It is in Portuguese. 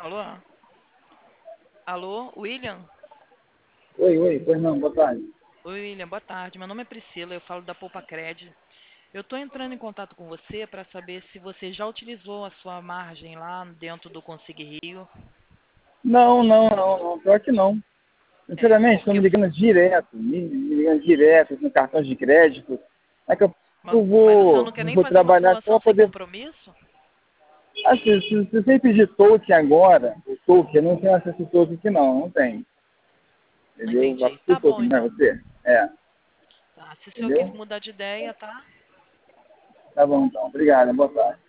Alô? Alô, William? Oi, pois não, boa tarde. Oi, William, boa tarde. Meu nome é Priscila, eu falo da Poupa Cred. Eu estou entrando em contato com você para saber se você já utilizou a sua margem lá dentro do Consigue Rio. Não, pior que não. É, Sinceramente, estão porque. me ligando direto com cartões de crédito. É que eu Mas o senhor não quer nem vou fazer uma trabalhar só simulação para sem poder. compromisso? Assim, se você pedir token agora, o token, eu não tenho acesso ao token aqui não tem. Não Entendeu? Vai entendi. pro Tá bom, token, não é então. você? É, Tá, se o senhor quis entendeu? mudar de ideia, tá? Tá bom então. Obrigado, boa tarde.